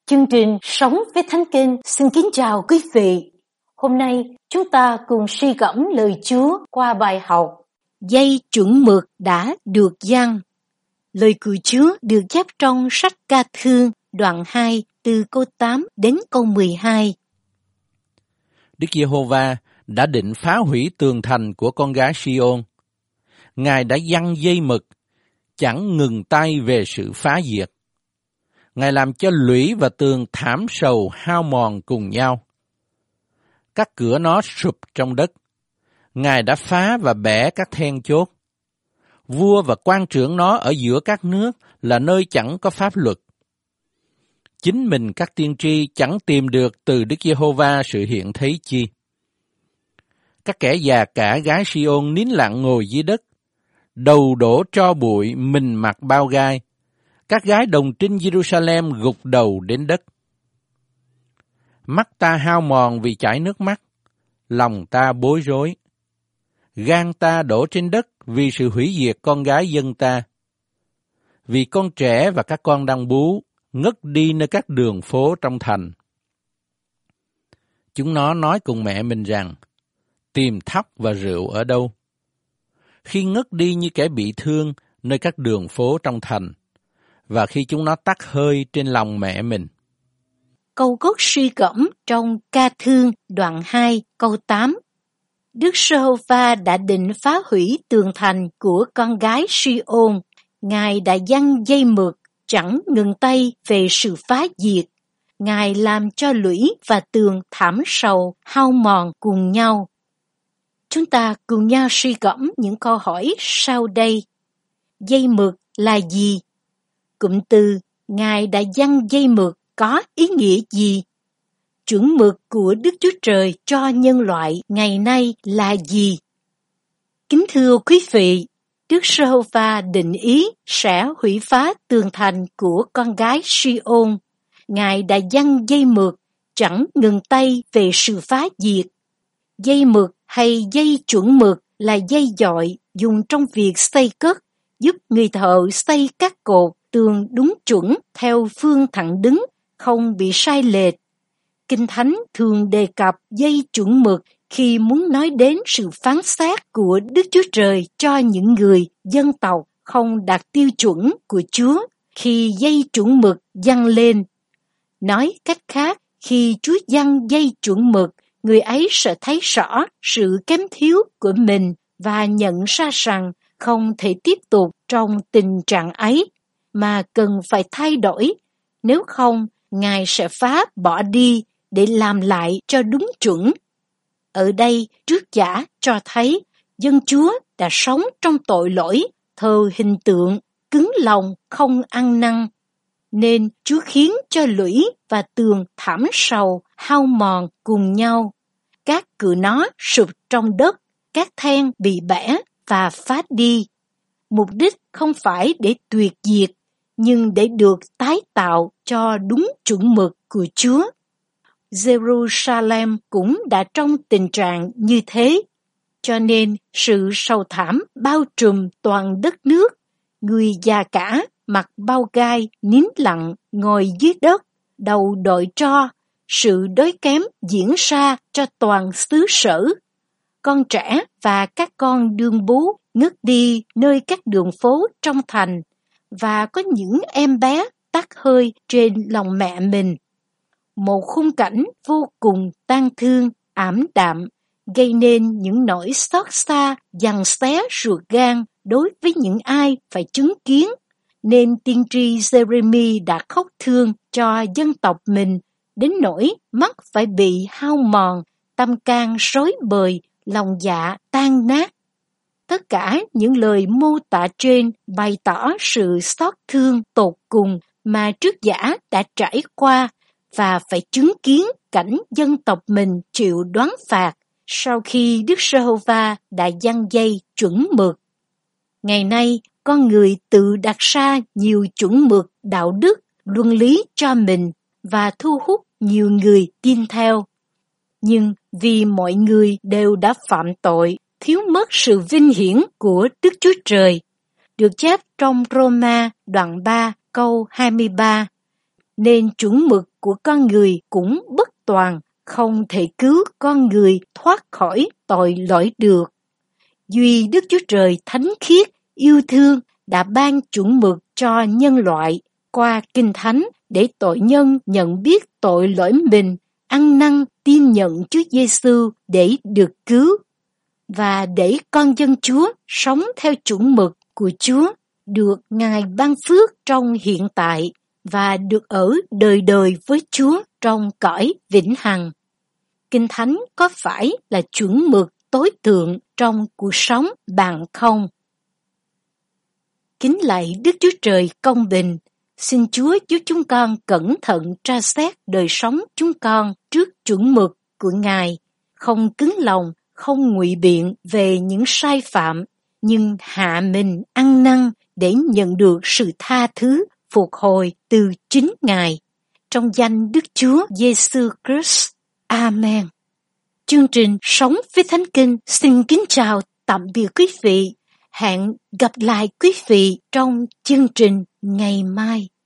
Chương trình Sống với Thánh Kinh xin kính chào quý vị. Hôm nay chúng ta cùng suy gẫm lời Chúa qua bài học Dây chuẩn mực đã được giăng. Lời của Chúa được chép trong sách Ca Thương đoạn 2 từ câu 8 đến câu 12. Đức Giê-hô-va đã định phá hủy tường thành của con gái Si-ôn. Ngài đã giăng dây mực, chẳng ngừng tay về sự phá diệt. Ngài làm cho lũy và tường thảm sầu hao mòn cùng nhau. Các cửa nó sụp trong đất. Ngài đã phá và bẻ các then chốt. Vua và quan trưởng nó ở giữa các nước là nơi chẳng có pháp luật. Chính mình các tiên tri chẳng tìm được từ Đức Giê-hô-va sự hiện thấy chi. Các kẻ già cả gái Si-ôn nín lặng ngồi dưới đất, đầu đổ tro bụi, mình mặc bao gai. Các gái đồng trinh Giê-ru-sa-lem gục đầu đến đất. Mắt ta hao mòn vì chảy nước mắt, lòng ta bối rối. Gan ta đổ trên đất vì sự hủy diệt con gái dân ta. Vì con trẻ và các con đang bú, ngất đi nơi các đường phố trong thành. Chúng nó nói cùng mẹ mình rằng, tìm thóc và rượu ở đâu? Khi ngất đi như kẻ bị thương nơi các đường phố trong thành, và khi chúng nó tắt hơi trên lòng mẹ mình. Câu gốc suy gẫm trong Ca Thương đoạn 2 câu 8. Đức Giê-hô-va đã định phá hủy tường thành của con gái Si-ôn. Ngài đã giăng dây mực, chẳng ngừng tay về sự phá diệt. Ngài làm cho lũy và tường thảm sầu hao mòn cùng nhau. Chúng ta cùng nhau suy gẫm những câu hỏi sau đây. Dây mực là gì? Cụm từ Ngài đã giăng dây mực có ý nghĩa gì? Chuẩn mực của Đức Chúa Trời cho nhân loại ngày nay là gì? Kính thưa quý vị, Đức Giê-hô-va định ý sẽ hủy phá tường thành của con gái Si-ôn. Ngài đã giăng dây mực, chẳng ngừng tay về sự phá diệt. Dây mực hay dây chuẩn mực là dây dọi dùng trong việc xây cất, giúp người thợ xây các cột tường đúng chuẩn theo phương thẳng đứng, không bị sai lệch. Kinh Thánh thường đề cập dây chuẩn mực khi muốn nói đến sự phán xét của Đức Chúa Trời cho những người, dân tộc không đạt tiêu chuẩn của Chúa khi dây chuẩn mực giăng lên. Nói cách khác, khi Chúa giăng dây chuẩn mực, người ấy sẽ thấy rõ sự kém thiếu của mình và nhận ra rằng không thể tiếp tục trong tình trạng ấy, mà cần phải thay đổi. Nếu không, Ngài sẽ phá bỏ đi để làm lại cho đúng chuẩn. Ở đây, trước giả cho thấy dân Chúa đã sống trong tội lỗi, thờ hình tượng, cứng lòng, không ăn năn. Nên Chúa khiến cho lũy và tường thảm sầu, hao mòn cùng nhau. Các cửa nó sụp trong đất, các then bị bẻ và phá đi. Mục đích không phải để tuyệt diệt, nhưng để được tái tạo cho đúng chuẩn mực của Chúa. Giê-ru-sa-lem cũng đã trong tình trạng như thế, cho nên sự sầu thảm bao trùm toàn đất nước. Người già cả mặc bao gai nín lặng ngồi dưới đất, đầu đội tro. Sự đói kém diễn ra cho toàn xứ sở. Con trẻ và các con đương bú ngất đi nơi các đường phố trong thành, và có những em bé tắt hơi trên lòng mẹ mình. Một khung cảnh vô cùng tang thương, ảm đạm, gây nên những nỗi xót xa, giằng xé ruột gan đối với những ai phải chứng kiến, nên tiên tri Giê-rê-mi đã khóc thương cho dân tộc mình, đến nỗi mắt phải bị hao mòn, tâm can rối bời, lòng dạ tan nát. Tất cả những lời mô tả trên bày tỏ sự xót thương tột cùng mà trước giả đã trải qua và phải chứng kiến cảnh dân tộc mình chịu đoán phạt sau khi Đức Giê-hô-va đã giăng dây chuẩn mực. Ngày nay, con người tự đặt ra nhiều chuẩn mực đạo đức, luân lý cho mình và thu hút nhiều người tin theo. Nhưng vì mọi người đều đã phạm tội, thiếu mất sự vinh hiển của Đức Chúa Trời, được chép trong Roma đoạn 3 câu 23. nên chuẩn mực của con người cũng bất toàn, không thể cứu con người thoát khỏi tội lỗi được. Duy Đức Chúa Trời thánh khiết, yêu thương đã ban chuẩn mực cho nhân loại qua Kinh Thánh để tội nhân nhận biết tội lỗi mình, ăn năn tin nhận Chúa Giêsu để được cứu, và để con dân Chúa sống theo chuẩn mực của Chúa, được Ngài ban phước trong hiện tại và được ở đời đời với Chúa trong cõi vĩnh hằng. Kinh Thánh có phải là chuẩn mực tối thượng trong cuộc sống bạn không? Kính lạy Đức Chúa Trời công bình, xin Chúa giúp chúng con cẩn thận tra xét đời sống chúng con trước chuẩn mực của Ngài, không cứng lòng, không ngụy biện về những sai phạm, nhưng hạ mình ăn năn để nhận được sự tha thứ, phục hồi từ chính Ngài. Trong danh Đức Chúa Giêsu Christ. Amen. Chương trình Sống với Thánh Kinh xin kính chào tạm biệt quý vị. Hẹn gặp lại quý vị trong chương trình ngày mai.